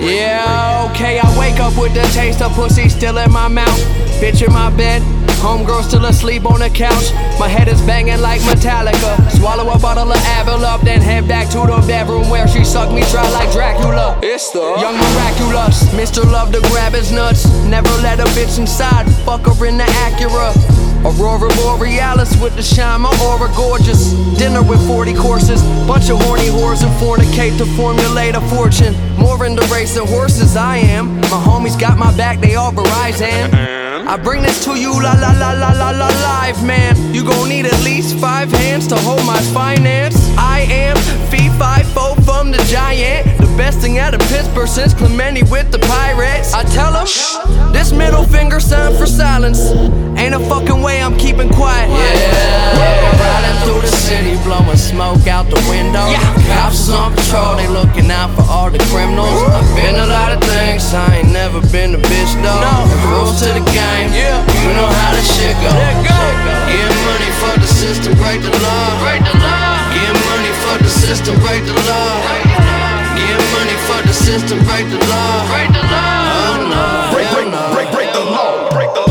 Yeah, okay, I wake up with the taste of pussy still in my mouth. Bitch in my bed, homegirl still asleep on the couch. My head is banging like Metallica. Swallow a bottle of Advil up, then head back to the bedroom where she sucked me dry like Dracula. It's the young miraculous. Mr. Love to grab his nuts. Never let a bitch inside, fuck her in the Acura. Aurora Borealis with the shine, my aura gorgeous. Dinner with 40 courses, bunch of horny whores who fornicate to formulate a fortune. More into racing horses I am. My homies got my back, they all Verizon. I bring this to you, la la la la la la live, man. You gon' need at least 5 hands to hold my finance. I am fee 5'4" from the Giant, the best thing out of Pittsburgh since Clemente with the Pirates. I tell them, this middle finger sign for silence. Ain't a fucking way I'm keeping quiet. Yeah, riding through the city, blowing smoke out the window. Cops is on patrol, they looking out for all the criminals. I've been a lot of things, I ain't never been a bitch though. There's rules to the game, you know how this shit go. Get money for the system, break the law. Get money for the system, break the law. Get money for the system, break the law. Oh no, Break the law.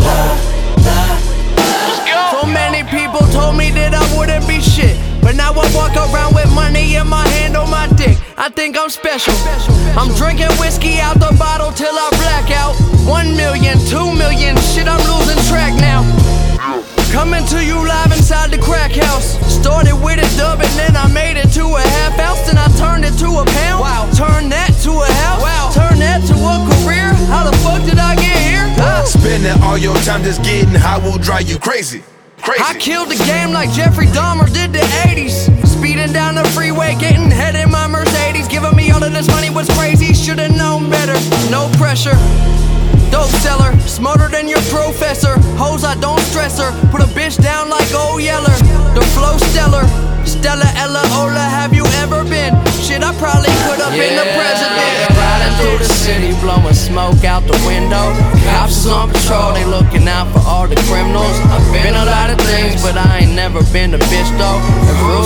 So many people told me that I wouldn't be shit, but now I walk around with money in my hand on my dick. I think I'm special. I'm drinking whiskey out the bottle till I black out. 1 million, 2 million, shit, I'm losing track now. Coming to you live inside the crack house. Started with a dub and then I made it to a half ounce. Then I turned it to a pound. Wow. Turned that to a house. Wow. Turned that to a career. How the fuck did I get here? Spending all your time just getting high will drive you crazy. I killed the game like Jeffrey Dahmer did the 80s. Speeding down the freeway, getting head in my Mercedes. Giving me all of this money was crazy, should've known better. No pressure, dope seller, smarter than your professor. Hoes, I don't stress her, put a bitch down like Old Yeller. The flow stellar, Stella, Ella, Ola, have you ever been? Shit, I probably could've been the president. Riding through the city, blowing smoke out the window. Cops is on patrol, they looking out for all the criminals. I've been a lot of things, but I ain't never been a bitch though. There's rules